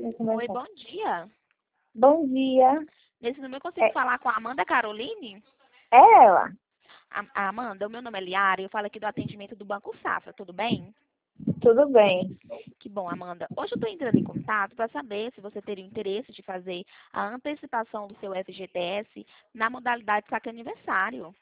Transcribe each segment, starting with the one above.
poder Oi, conversar. bom dia. Bom dia. Nesse número eu consigo É, falar com a Amanda Caroline? é ela? Amanda, o meu nome é Liara e eu falo aqui do atendimento do Banco Safra, tudo bem? Tudo bem. Que bom, Amanda. Hoje eu estou entrando em contato para saber se você teria interesse de fazer a antecipação do seu FGTS na modalidade saque aniversário.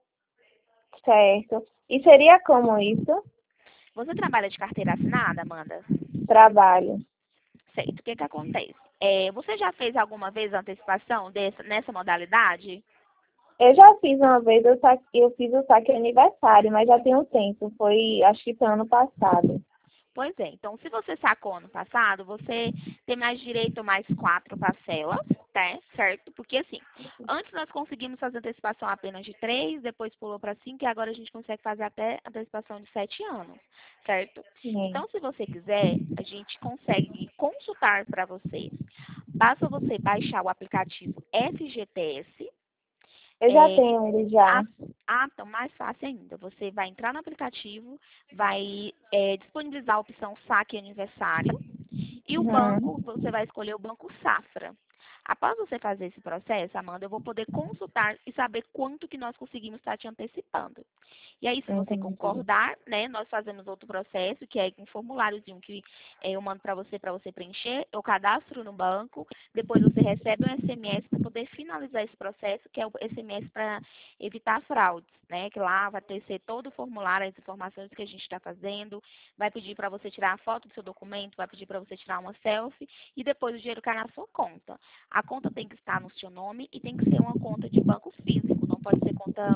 Certo. E seria como isso? Você trabalha de carteira assinada, Amanda? Trabalho. Certo. O que que acontece? Você já fez alguma vez a antecipação nessa modalidade? Eu já fiz uma vez, eu fiz o saque aniversário, mas já tem um tempo. Foi, acho que foi ano passado. Pois é, então se você sacou ano passado, você tem mais direito a mais 4 parcelas, tá? Certo? Porque assim, antes nós conseguimos fazer antecipação apenas de 3, depois pulou para 5 e agora a gente consegue fazer até antecipação de 7 anos, certo? Sim. Então, se você quiser, a gente consegue consultar para vocês. Basta você baixar o aplicativo FGTS. Eu já é, tenho ele já. ah, então mais fácil ainda. Você vai entrar no aplicativo, vai disponibilizar a opção saque aniversário e o Uhum. banco, você vai escolher o Banco Safra. Após você fazer esse processo, Amanda, eu vou poder consultar e saber quanto que nós conseguimos estar te antecipando. E aí, se você Entendi. concordar, né, nós fazemos outro processo, que é um formuláriozinho que eu mando para você preencher, eu cadastro no banco, depois você recebe um SMS para poder finalizar esse processo, que é o SMS para evitar fraudes, né, que lá vai ter ser todo o formulário, as informações que a gente está fazendo, vai pedir para você tirar a foto do seu documento, vai pedir para você tirar uma selfie e depois o dinheiro cai na sua conta. A conta tem que estar no seu nome e tem que ser uma conta de banco físico, não pode ser conta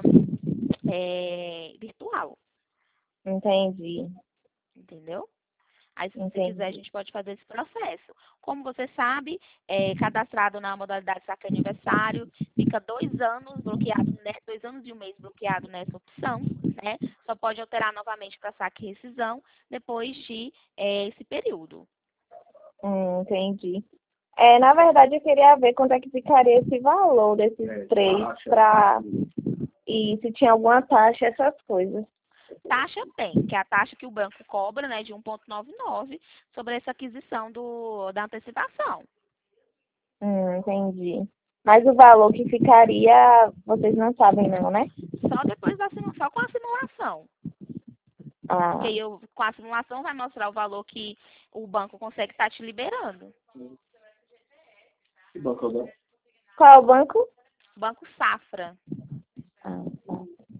virtual, Entendi. entendeu? Aí, se você quiser, a Entendi. gente pode fazer esse processo. Como você sabe, cadastrado na modalidade saque aniversário, fica 2 anos bloqueado, né? 2 anos e um mês bloqueado nessa opção, né? Só pode alterar novamente para saque e rescisão depois de esse período. Entendi. Na verdade, eu queria ver quanto é que ficaria esse valor desses três e se tinha alguma taxa, essas coisas. Taxa tem, que é a taxa que o banco cobra, né, de 1,99 sobre essa aquisição da antecipação. Entendi. Mas o valor que ficaria, vocês não sabem não, né? Só depois só com a simulação. Porque Ah, aí com a simulação vai mostrar o valor que o banco consegue estar te liberando. qual é o banco? Banco Safra. Ah, tá.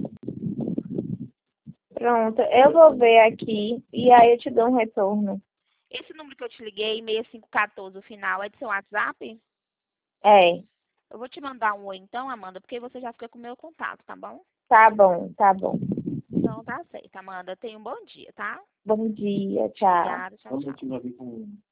Pronto, eu vou ver aqui e aí eu te dou um retorno. Esse número que eu te liguei, 6514, o final, é do seu WhatsApp? É, Eu vou te mandar um oi então, Amanda, porque você já fica com o meu contato, tá bom? tá bom, tá bom. Então tá certo, Amanda. Tenha um bom dia, tá? Bom dia, tchau. Obrigada, tchau, tchau.